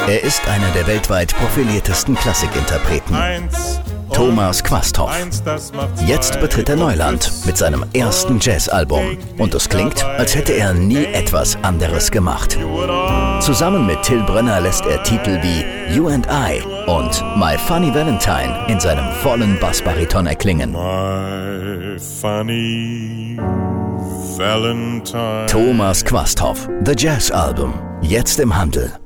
Er ist einer der weltweit profiliertesten Klassikinterpreten. Thomas Quasthoff. Jetzt betritt er Neuland mit seinem ersten Jazzalbum. Und es klingt, als hätte er nie etwas anderes gemacht. Zusammen mit Till Brönner lässt er Titel wie You and I und My Funny Valentine in seinem vollen Bassbariton erklingen. My funny Valentine. Thomas Quasthoff, The Jazz Album. Jetzt im Handel.